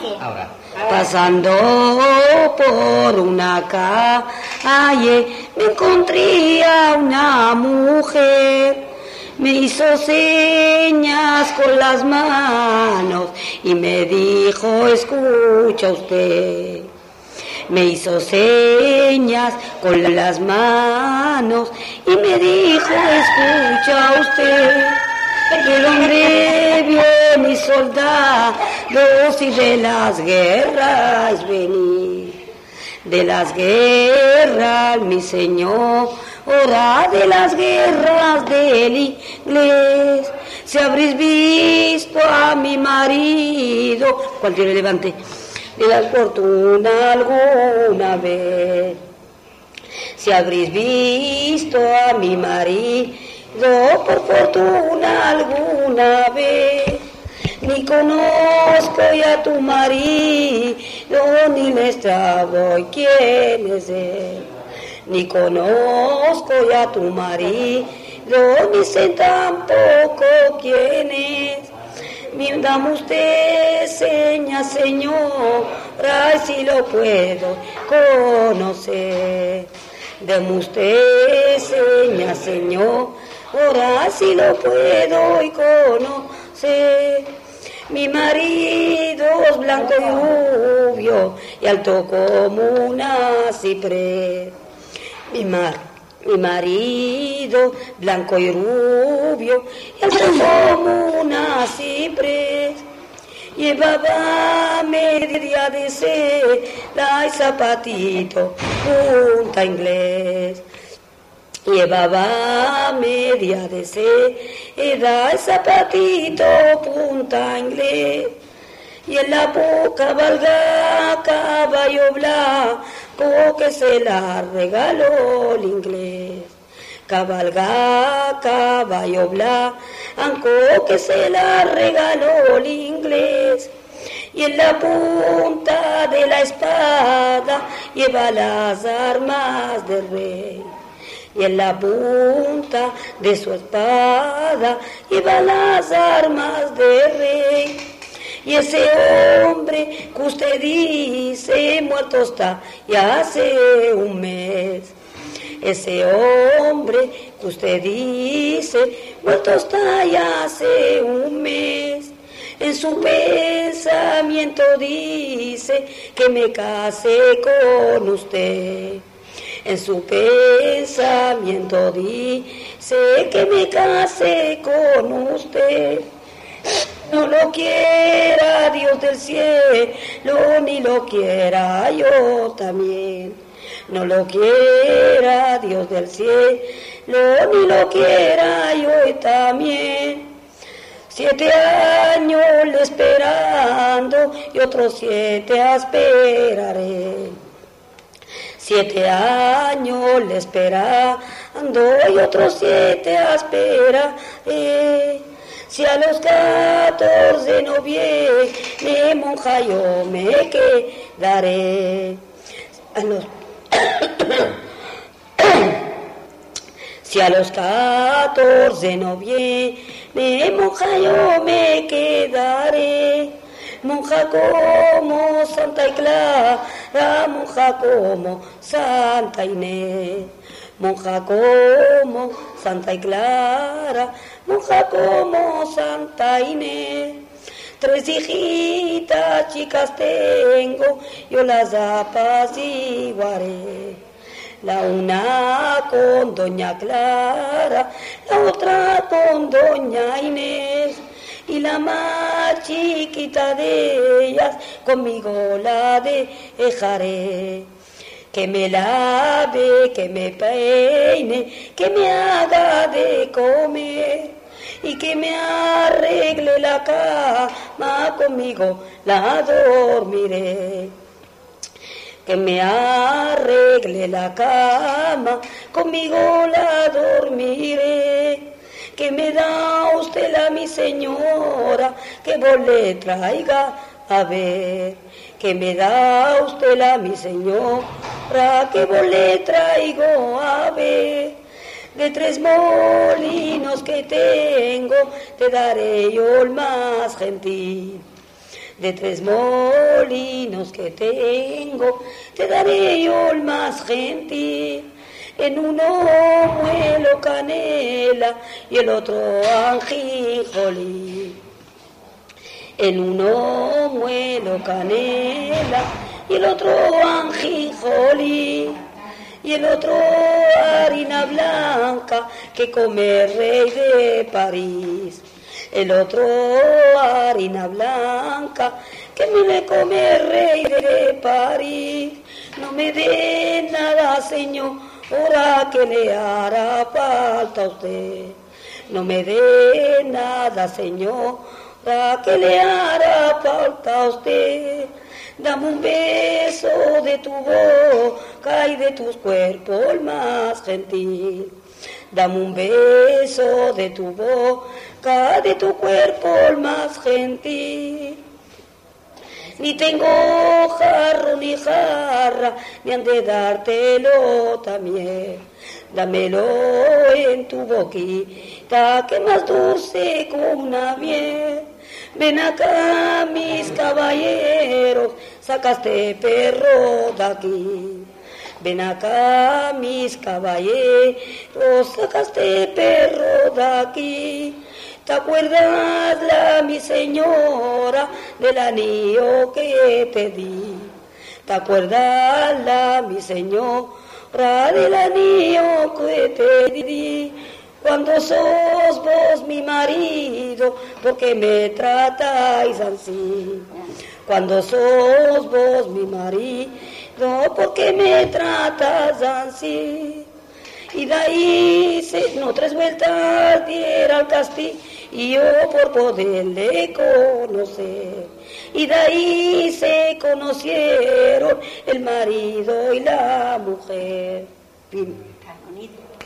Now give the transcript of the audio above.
Ahora. Pasando por una calle me encontré a una mujer, me hizo señas con las manos y me dijo, escucha usted. Me hizo señas con las manos y me dijo, escucha usted. El hombre viene y soldados y de las guerras venir. De las guerras, mi señor, ora de las guerras del inglés. Si habréis visto a mi marido, cualquiera levante, de la fortuna alguna vez. Si habréis visto a mi marido por fortuna alguna vez, ni conozco ya tu marido, ni le extraño quién es él. Ni conozco ya tu marido, ni sé tampoco quién es. Dame usted señas, señora, si lo puedo conocer. Dame usted señas, señora, si lo puedo conocer. Mi marido es blanco y rubio y alto como una ciprés. Mi marido, blanco y rubio, y alto como una ciprés. Llevaba media de seda y zapatito, punta inglés. Llevaba media de seda y zapatito, punta inglés. Y en la boca valga caballo blanco que se la regaló el inglés. Cabalga caballo blanco que se la regaló el inglés. Y en la punta de la espada lleva las armas del rey. Y en la punta de su espada lleva las armas del rey. Y ese hombre que usted dice muerto está ya hace un mes. Ese hombre que usted dice muerto está ya hace un mes. En su pensamiento dice que me case con usted. En su pensamiento dice que me case con usted. No lo quiera Dios del cielo, ni lo quiera yo también. No lo quiera Dios del cielo, ni lo quiera yo también. 7 años le esperando y otros 7 esperaré. 7 años le esperando y otros 7 esperaré. Si a los 14 de noviembre monja yo me quedaré. Si a los 14 de noviembre monja yo me quedaré. Monja como Santa Clara, monja como Santa Inés. Monja como Santa Clara, monja como Santa Inés. 3 hijitas chicas tengo, yo las apaciguaré. La una con doña Clara, la otra con doña Inés. Y la más chiquita de ellas conmigo la dejaré. Que me lave, que me peine, que me haga de comer y que me arregle la cama, conmigo la dormiré. Que me arregle la cama, conmigo la dormiré. Que me da usted la mi señora, que vos le traiga a ver. Que me da usted la mi señora, que vos le traigo a ver. De 3 molinos que tengo, te daré yo el más gentil. De 3 molinos que tengo, te daré yo el más gentil. En uno muelo canela y el otro anjijolí. En uno muelo canela y el otro anjijolí. Y el otro harina blanca que come el rey de París. El otro harina blanca que me le come el rey de París. No me dé nada, señora, que le hará falta a usted. No me dé nada, señora, que le hará falta a usted. Dame un beso de tu boca y de tus cuerpos más gentil. Dame un beso de tu boca, de tu cuerpo más gentil. Ni tengo jarro ni jarra, ni han de dártelo también. Dámelo en tu boquita, que más dulce como una miel. Ven acá, mis caballeros, sacaste perro de aquí. Ven acá, mis caballeros, sacaste perro de aquí. ¿Te acuerdas, mi señora, del anillo que te di? ¿Te acuerdas, mi señora, del anillo que te di? Cuando sos vos mi marido, ¿por qué me tratáis así? Cuando sos vos mi marido, ¿por qué me tratas así? Y de ahí no 3 vueltas diera al castillo por poderle conocer. Y de ahí se conocieron el marido y la mujer. Fin.